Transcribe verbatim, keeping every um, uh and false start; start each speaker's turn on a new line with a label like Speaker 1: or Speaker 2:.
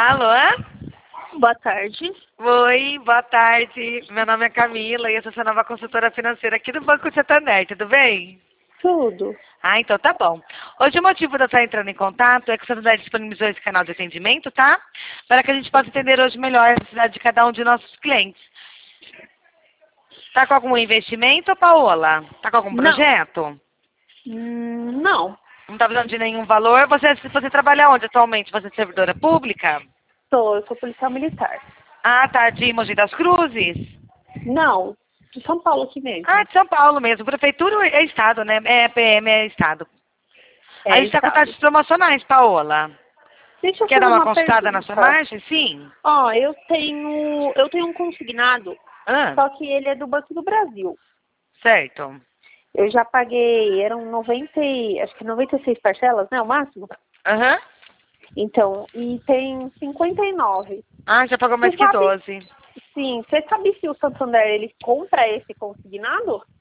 Speaker 1: Alô?
Speaker 2: Boa tarde.
Speaker 1: Oi, boa tarde. Meu nome é Camila e eu sou sua nova consultora financeira aqui do Banco Santander, tudo bem?
Speaker 2: Tudo.
Speaker 1: Ah, então tá bom. Hoje o motivo de eu estar entrando em contato é que o Santander disponibilizou esse canal de atendimento, tá? Para que a gente possa entender hoje melhor a necessidade de cada um de nossos clientes. Tá com algum investimento, Paola? Tá com algum
Speaker 2: Não.
Speaker 1: projeto?
Speaker 2: Hum, não.
Speaker 1: Não tá precisando de nenhum valor? Você, você trabalha onde atualmente? Você é servidora pública?
Speaker 2: Sou, eu sou policial militar.
Speaker 1: Ah, tá, de Mogi das Cruzes?
Speaker 2: Não, de São Paulo aqui mesmo.
Speaker 1: Ah, de São Paulo mesmo. Prefeitura é estado, né? É P M é estado.
Speaker 2: É,
Speaker 1: A gente está com
Speaker 2: estado.
Speaker 1: taxas promocionais, Paola.
Speaker 2: Deixa eu
Speaker 1: Quer dar
Speaker 2: fazer
Speaker 1: uma
Speaker 2: uma
Speaker 1: consultada na sua
Speaker 2: pergunta.
Speaker 1: margem? Sim.
Speaker 2: Ó, eu tenho, eu tenho um consignado,
Speaker 1: Ah,
Speaker 2: só que ele é do Banco do Brasil.
Speaker 1: certo.
Speaker 2: Eu já paguei, eram noventa, e- acho que noventa e seis parcelas, né, o máximo?
Speaker 1: Aham.
Speaker 2: Então, e tem cinquenta e nove.
Speaker 1: Ah, já pagou mais
Speaker 2: Você
Speaker 1: que
Speaker 2: sabe,
Speaker 1: doze.
Speaker 2: sim, você sabe se o Santander, ele compra esse consignado?